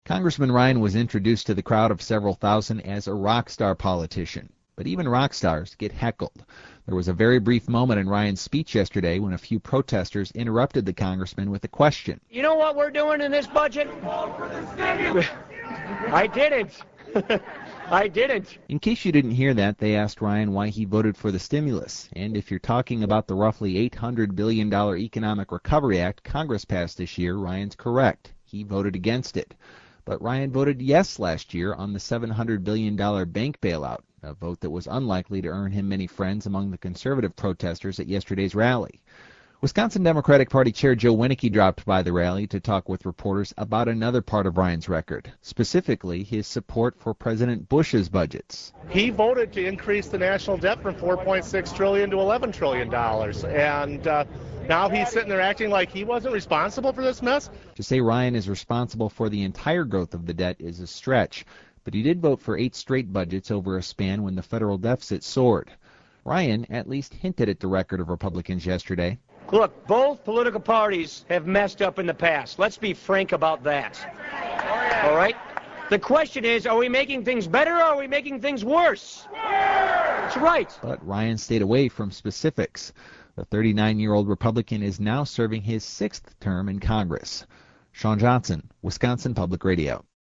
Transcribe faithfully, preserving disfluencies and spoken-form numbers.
Congressman Ryan was introduced to the crowd of several thousand as a rock star politician. But even rock stars get heckled. There was a very brief moment in Ryan's speech yesterday when a few protesters interrupted the congressman with a question. You know what we're doing in this budget? I didn't. I didn't. In case you didn't hear that, they asked Ryan why he voted for the stimulus. And if you're talking about the roughly eight hundred billion dollars Economic Recovery Act Congress passed this year, Ryan's correct. He voted against it. But Ryan voted yes last year on the seven hundred billion dollars bank bailout, a vote that was unlikely to earn him many friends among the conservative protesters at yesterday's rally. Wisconsin Democratic Party Chair Joe Winnicke dropped by the rally to talk with reporters about another part of Ryan's record, specifically his support for President Bush's budgets. He voted to increase the national debt from four point six trillion dollars to eleven trillion dollars, and uh, now he's sitting there acting like he wasn't responsible for this mess. To say Ryan is responsible for the entire growth of the debt is a stretch, but he did vote for eight straight budgets over a span when the federal deficit soared. Ryan at least hinted at the record of Republicans yesterday. Look, both political parties have messed up in the past. Let's be frank about that. All right? The question is, are we making things better or are we making things worse? That's right. But Ryan stayed away from specifics. The thirty-nine-year-old Republican is now serving his sixth term in Congress. Sean Johnson, Wisconsin Public Radio.